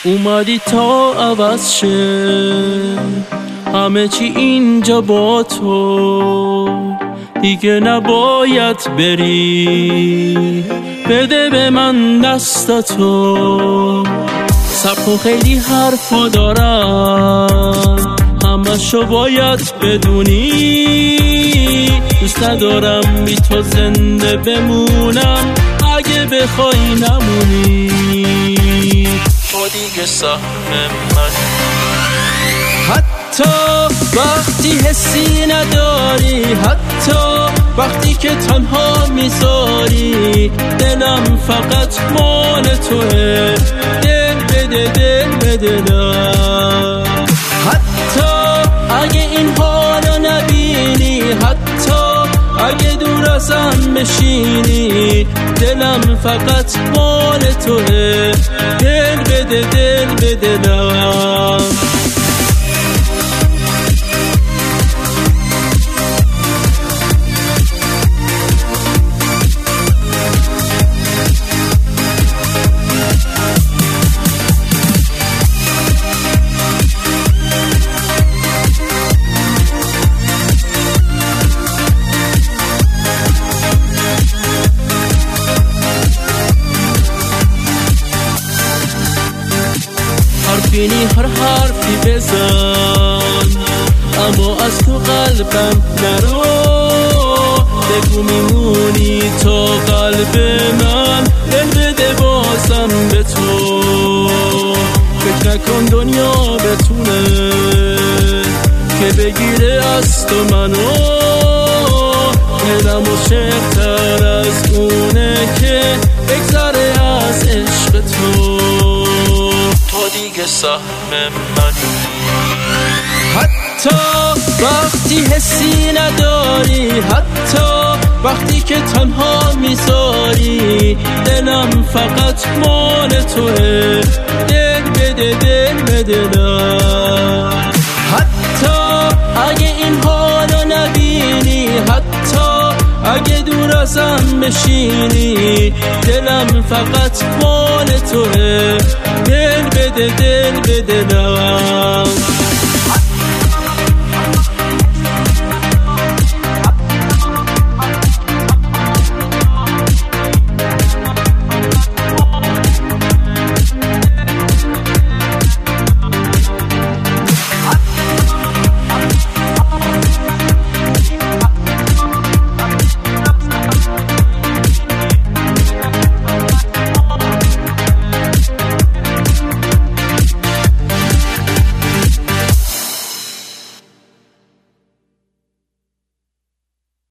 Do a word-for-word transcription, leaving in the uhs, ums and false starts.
اومدی تا عوض شه همه چی اینجا با تو، دیگه نباید بری، بده به من دستاتو. سبکو خیلی حرفا دارم همشو باید بدونی، دوست ندارم بی تو زنده بمونم، اگه بخوای نمونی تو دیگه سهم من. حتی وقتی حسی نداری، حتی وقتی که تنها میذاری، دلم فقط مال توه، دل بده دل بده دل. حتی اگه این حالو نبینی، حتی اگه دور ازم بشینی، دلم فقط مال توه، دل بده دل بده دل. حرفینی هر حرفی بزن، اما از تو قلبم نرو، بگو میمونی تا قلب من، دل بده بازم به تو. فکر نکن دنیا بتونه که بگیره از تو منو، دلم عاشق‌تر از اونه که بگذره از عشق تو، تو دیگه سهم منی. حتی وقتی حسی نداری، حتی وقتی که تنها میذاری، دلم فقط مال توه، دل بده دل بده دل. حتی اگه این حالو نبینی، حتی اگه دور ازم بشینی، دلم فقط مال توه، دل بده دل بده دل.